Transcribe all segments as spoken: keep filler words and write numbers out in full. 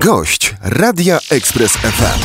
Gość Radia Express F M.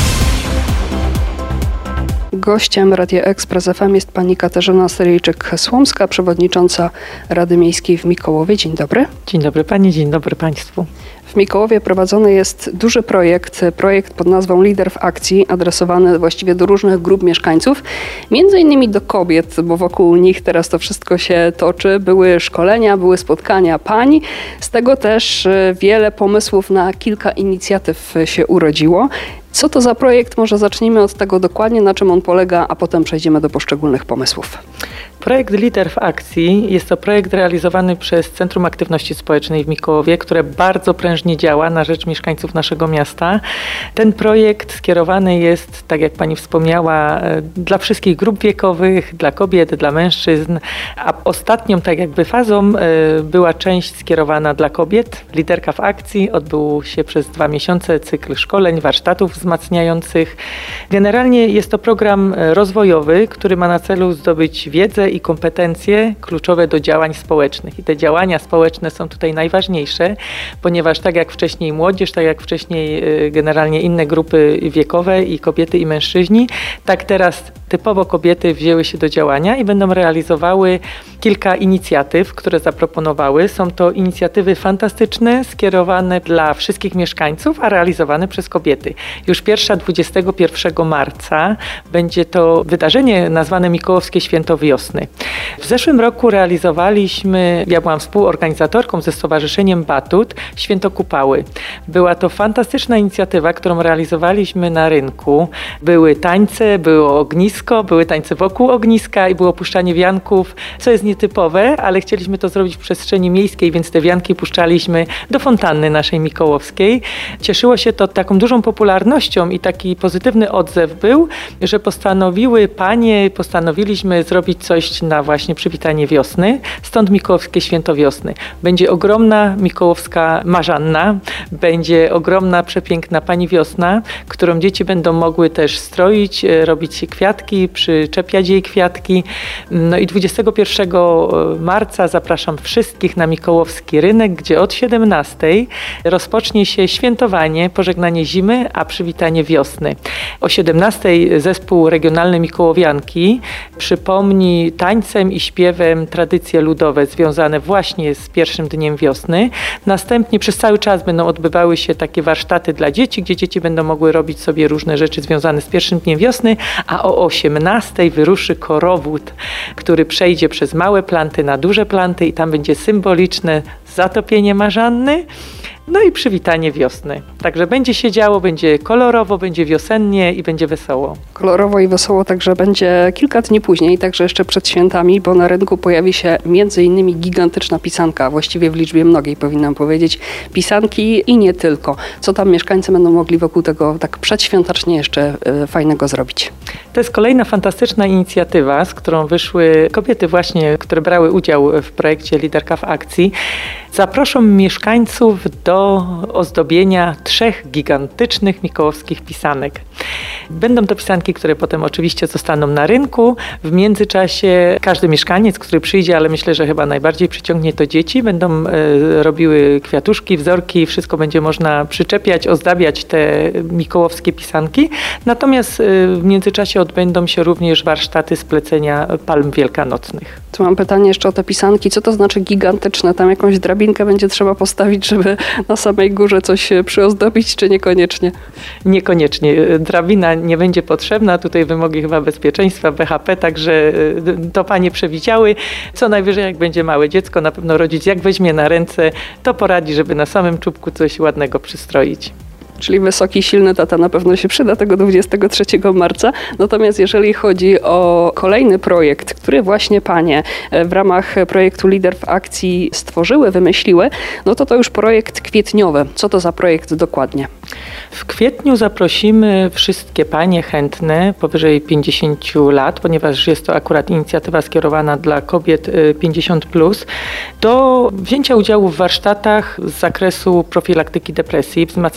Gościem Radia Express F M jest pani Katarzyna Styryjczyk-Słomska, przewodnicząca Rady Miejskiej w Mikołowie. Dzień dobry. Dzień dobry pani, dzień dobry państwu. W Mikołowie prowadzony jest duży projekt, projekt pod nazwą Lider w akcji, adresowany właściwie do różnych grup mieszkańców, między innymi do kobiet, bo wokół nich teraz to wszystko się toczy. Były szkolenia, były spotkania pań, z tego też wiele pomysłów na kilka inicjatyw się urodziło. Co to za projekt? Może zacznijmy od tego dokładnie, na czym on polega, a potem przejdziemy do poszczególnych pomysłów. Projekt Lider w akcji jest to projekt realizowany przez Centrum Aktywności Społecznej w Mikołowie, które bardzo prężnie działa na rzecz mieszkańców naszego miasta. Ten projekt skierowany jest, tak jak pani wspomniała, dla wszystkich grup wiekowych, dla kobiet, dla mężczyzn, a ostatnią tak jakby fazą była część skierowana dla kobiet. Liderka w akcji odbył się przez dwa miesiące cykl szkoleń, warsztatów wzmacniających. Generalnie jest to program rozwojowy, który ma na celu zdobyć wiedzę i kompetencje kluczowe do działań społecznych. I te działania społeczne są tutaj najważniejsze, ponieważ tak jak wcześniej młodzież, tak jak wcześniej generalnie inne grupy wiekowe i kobiety i mężczyźni, tak teraz typowo kobiety wzięły się do działania i będą realizowały kilka inicjatyw, które zaproponowały. Są to inicjatywy fantastyczne, skierowane dla wszystkich mieszkańców, a realizowane przez kobiety. Już pierwsza dwudziestego pierwszego marca będzie to wydarzenie nazwane Mikołowskie Święto Wiosny. W zeszłym roku realizowaliśmy, ja byłam współorganizatorką ze Stowarzyszeniem Batut, Święto Kupały. Była to fantastyczna inicjatywa, którą realizowaliśmy na rynku. Były tańce, było ognisko, były tańce wokół ogniska i było puszczanie wianków, co jest nietypowe, ale chcieliśmy to zrobić w przestrzeni miejskiej, więc te wianki puszczaliśmy do fontanny naszej mikołowskiej. Cieszyło się to taką dużą popularnością i taki pozytywny odzew był, że postanowiły panie, postanowiliśmy zrobić coś na właśnie przywitanie wiosny, stąd Mikołowskie Święto Wiosny. Będzie ogromna mikołowska marzanna, będzie ogromna, przepiękna pani wiosna, którą dzieci będą mogły też stroić, robić kwiatki, przyczepiać jej kwiatki. No i dwudziestego pierwszego marca zapraszam wszystkich na Mikołowski Rynek, gdzie od siedemnastej rozpocznie się świętowanie, pożegnanie zimy, a przywitanie wiosny. O siedemnastej zespół regionalny Mikołowianki przypomni tańcem i śpiewem tradycje ludowe związane właśnie z pierwszym dniem wiosny. Następnie przez cały czas będą odbywały się takie warsztaty dla dzieci, gdzie dzieci będą mogły robić sobie różne rzeczy związane z pierwszym dniem wiosny, a o osiemnastej wyruszy korowód, który przejdzie przez małe planty na duże planty i tam będzie symboliczne zatopienie marzanny. No i przywitanie wiosny. Także będzie się działo, będzie kolorowo, będzie wiosennie i będzie wesoło. Kolorowo i wesoło także będzie kilka dni później, także jeszcze przed świętami, bo na rynku pojawi się między innymi gigantyczna pisanka, właściwie w liczbie mnogiej powinnam powiedzieć, pisanki i nie tylko. Co tam mieszkańcy będą mogli wokół tego tak przedświątecznie jeszcze y, fajnego zrobić? To jest kolejna fantastyczna inicjatywa, z którą wyszły kobiety właśnie, które brały udział w projekcie Liderka w akcji. Zaproszą mieszkańców do ozdobienia trzech gigantycznych mikołowskich pisanek. Będą to pisanki, które potem oczywiście zostaną na rynku. W międzyczasie każdy mieszkaniec, który przyjdzie, ale myślę, że chyba najbardziej przyciągnie to dzieci, będą e, robiły kwiatuszki, wzorki, wszystko będzie można przyczepiać, ozdabiać te mikołowskie pisanki. Natomiast e, w międzyczasie odbędą się również warsztaty z plecenia palm wielkanocnych. Tu mam pytanie jeszcze o te pisanki. Co to znaczy gigantyczne? Tam jakąś drabinkę będzie trzeba postawić, żeby na samej górze coś przyozdobić, czy niekoniecznie? Niekoniecznie. Drabina nie będzie potrzebna. Tutaj wymogi chyba bezpieczeństwa, B H P, także to panie przewidziały. Co najwyżej, jak będzie małe dziecko, na pewno rodzic jak weźmie na ręce, to poradzi, żeby na samym czubku coś ładnego przystroić. Czyli wysoki, silny tata na pewno się przyda tego dwudziestego trzeciego marca. Natomiast jeżeli chodzi o kolejny projekt, który właśnie panie w ramach projektu Lider w akcji stworzyły, wymyśliły, no to to już projekt kwietniowy. Co to za projekt dokładnie? W kwietniu zaprosimy wszystkie panie chętne powyżej pięćdziesięciu lat, ponieważ jest to akurat inicjatywa skierowana dla kobiet pięćdziesiąt plus, do wzięcia udziału w warsztatach z zakresu profilaktyki depresji, wzmacniania odporności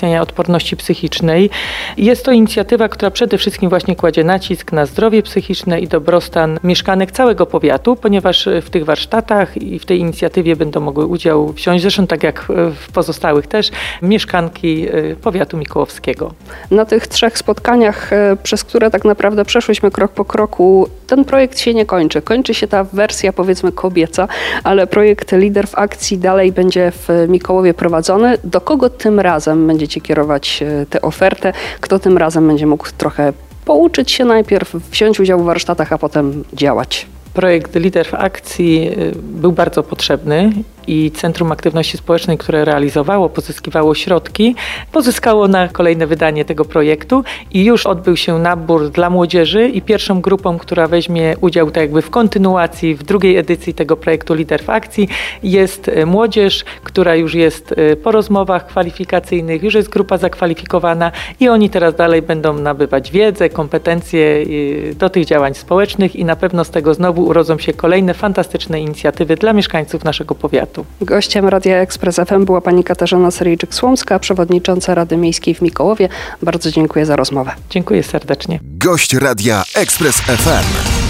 aktywności psychicznej. Jest to inicjatywa, która przede wszystkim właśnie kładzie nacisk na zdrowie psychiczne i dobrostan mieszkanek całego powiatu, ponieważ w tych warsztatach i w tej inicjatywie będą mogły udział wziąć, zresztą tak jak w pozostałych też, mieszkanki powiatu mikołowskiego. Na tych trzech spotkaniach, przez które tak naprawdę przeszłyśmy krok po kroku, ten projekt się nie kończy. Kończy się ta wersja, powiedzmy, kobieca, ale projekt Lider w Akcji dalej będzie w Mikołowie prowadzony. Do kogo tym razem będziecie kierować tę ofertę? Kto tym razem będzie mógł trochę pouczyć się najpierw, wziąć udział w warsztatach, a potem działać? Projekt Lider w Akcji był bardzo potrzebny i Centrum Aktywności Społecznej, które realizowało, pozyskiwało środki, pozyskało na kolejne wydanie tego projektu i już odbył się nabór dla młodzieży i pierwszą grupą, która weźmie udział tak jakby w kontynuacji, w drugiej edycji tego projektu Lider w Akcji jest młodzież, która już jest po rozmowach kwalifikacyjnych, już jest grupa zakwalifikowana i oni teraz dalej będą nabywać wiedzę, kompetencje do tych działań społecznych i na pewno z tego znowu urodzą się kolejne fantastyczne inicjatywy dla mieszkańców naszego powiatu. Gościem Radia Ekspres F M była pani Katarzyna Seryjczyk-Słomska, przewodnicząca Rady Miejskiej w Mikołowie. Bardzo dziękuję za rozmowę. Dziękuję serdecznie. Gość Radia Ekspres F M.